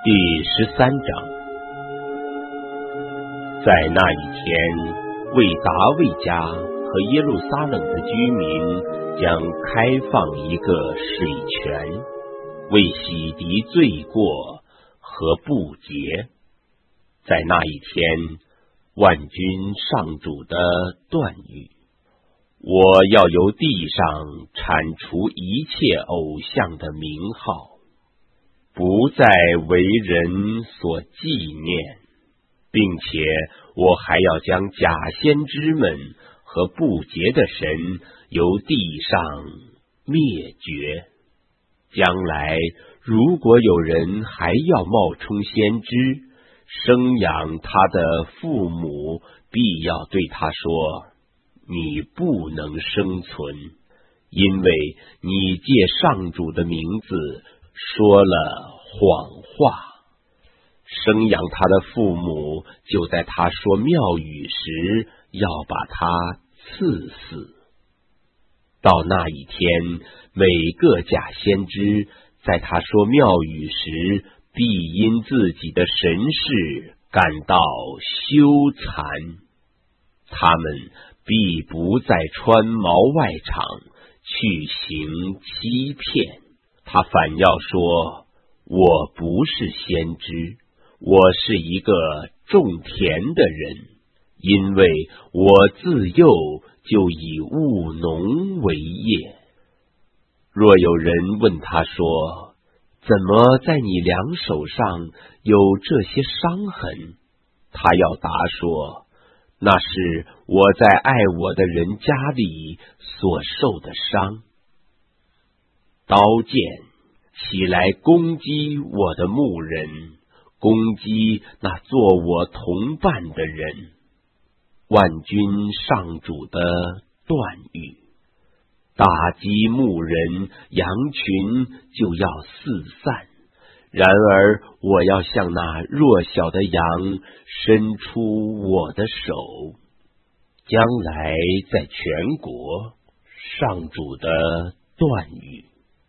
第13章。在那一天，为达味家和耶路撒冷的居民将开放一个水泉，为洗涤罪过和不洁。在那一天，万军上主的断语：我要由地上铲除一切偶像的名号，不再为人所纪念，并且我还要将假先知们和不洁的神由地上灭绝。将来如果有人还要冒充先知，生养他的父母必要对他说：你不能生存，因为你借上主的名字说了谎话。生养他的父母就在他说妙语时要把他刺死。到那一天，每个假先知在他说妙语时，必因自己的神事感到羞惭。他们必不再穿毛外氅去行欺骗。他反要说：我不是先知，我是一个种田的人，因为我自幼就以务农为业。若有人问他说：怎么在你两手上有这些伤痕？他要答说：那是我在爱我的人家里所受的伤。刀剑起来攻击我的牧人，攻击那做我同伴的人。万军上主的断语：打击牧人，羊群就要四散。然而我要向那弱小的羊伸出我的手。将来在全国，上主的断语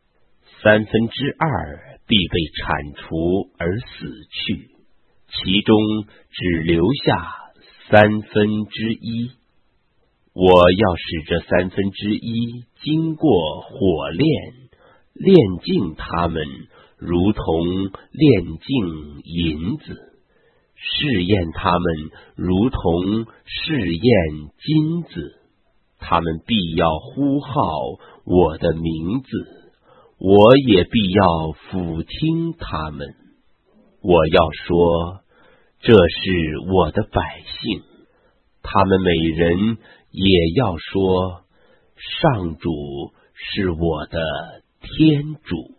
，2/3必被铲除而死去，其中只留下1/3。我要使这1/3经过火炼，炼净他们，如同炼净银子；试验他们，如同试验金子。他们必要呼号我的名字，我也必要俯听他们。我要说：这是我的百姓。他们每人也要说：上主是我的天主。